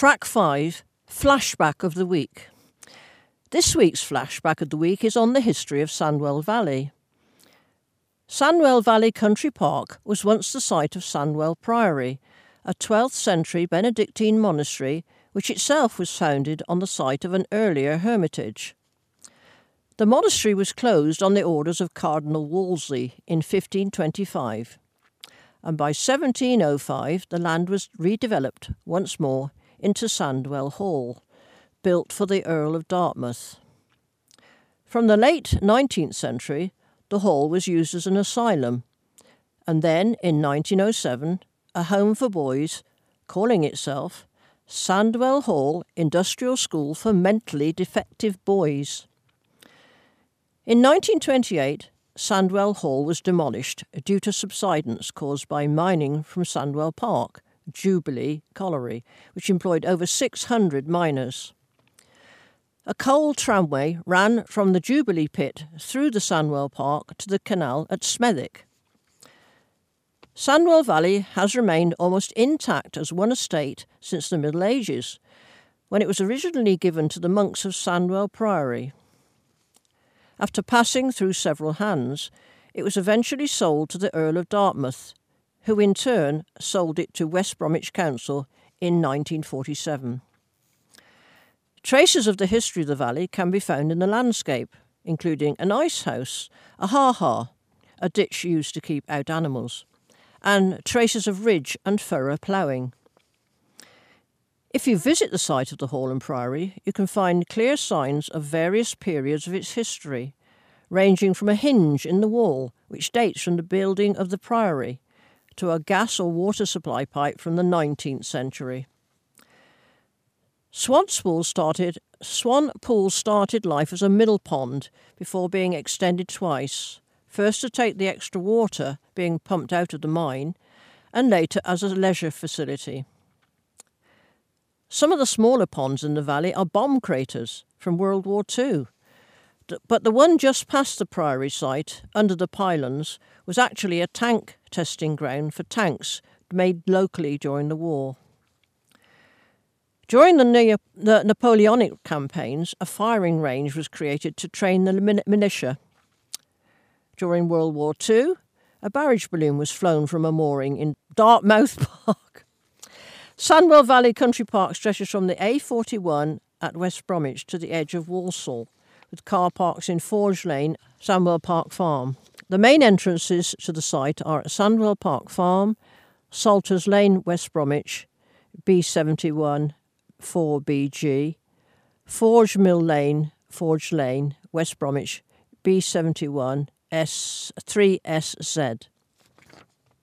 Track 5, Flashback of the Week. This week's Flashback of the Week is on the history of Sandwell Valley. Sandwell Valley Country Park was once the site of Sandwell Priory, a 12th century Benedictine monastery which itself was founded on the site of an earlier hermitage. The monastery was closed on the orders of Cardinal Wolsey in 1525, and by 1705 the land was redeveloped once more into Sandwell Hall, built for the Earl of Dartmouth. From the late 19th century, the hall was used as an asylum, and then in 1907, a home for boys, calling itself Sandwell Hall Industrial School for Mentally Defective Boys. In 1928, Sandwell Hall was demolished due to subsidence caused by mining from Sandwell Park, Jubilee Colliery, which employed over 600 miners. A coal tramway ran from the Jubilee pit through the Sandwell Park to the canal at Smethwick. Sandwell Valley has remained almost intact as one estate since the Middle Ages, when it was originally given to the monks of Sandwell Priory. After passing through several hands, it was eventually sold to the Earl of Dartmouth, who in turn sold it to West Bromwich Council in 1947. Traces of the history of the valley can be found in the landscape, including an ice house, a ha-ha, a ditch used to keep out animals, and traces of ridge and furrow ploughing. If you visit the site of the Hall and Priory, you can find clear signs of various periods of its history, ranging from a hinge in the wall, which dates from the building of the Priory, to a gas or water supply pipe from the 19th century. Swan Pool started life as a mill pond before being extended twice, first to take the extra water being pumped out of the mine, and later as a leisure facility. Some of the smaller ponds in the valley are bomb craters from World War II, but the one just past the Priory site, under the pylons, was actually a tank testing ground for tanks made locally during the war. During the Napoleonic campaigns, a firing range was created to train the militia. During World War II, a barrage balloon was flown from a mooring in Dartmouth Park. Sandwell Valley Country Park stretches from the A41 at West Bromwich to the edge of Walsall, with car parks in Forge Lane, Sandwell Park Farm. The main entrances to the site are at Sandwell Park Farm, Salters Lane, West Bromwich, B71 4BG, Forge Mill Lane, Forge Lane, West Bromwich, B71 3SZ.